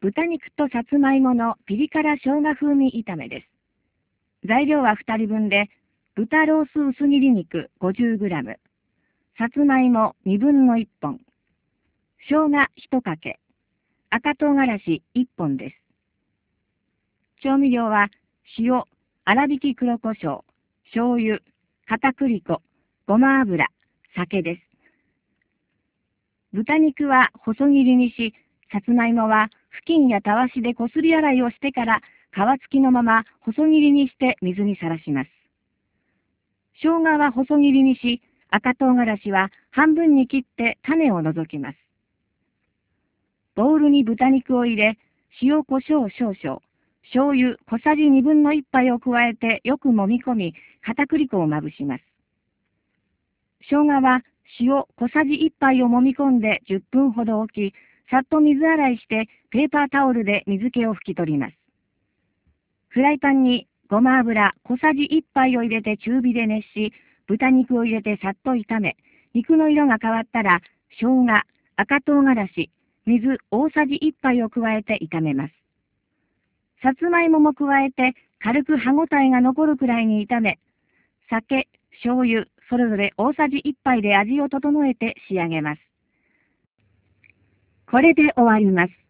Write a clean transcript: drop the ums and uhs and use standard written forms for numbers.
豚肉とさつまいものピリ辛生姜風味炒めです。材料は2人分で、豚ロース薄切り肉 50g、さつまいも1/2本、生姜1かけ、赤唐辛子1本です。調味料は塩、粗挽き黒胡椒、醤油、片栗粉、ごま油、酒です。豚肉は細切りにし、さつまいもは布巾やたわしでこすり洗いをしてから皮付きのまま細切りにして水にさらします。生姜は細切りにし、赤唐辛子は半分に切って種を除きます。ボウルに豚肉を入れ、塩コショウ少々、醤油小さじ1/2杯を加えてよく揉み込み、片栗粉をまぶします。生姜は塩小さじ1杯を揉み込んで10分ほど置き、さっと水洗いしてペーパータオルで水気を拭き取ります。フライパンにごま油小さじ1杯を入れて中火で熱し、豚肉を入れてさっと炒め、肉の色が変わったら、生姜、赤唐辛子、水大さじ1杯を加えて炒めます。さつまいもも加えて軽く歯ごたえが残るくらいに炒め、酒、醤油、それぞれ大さじ1杯で味を整えて仕上げます。これで終わります。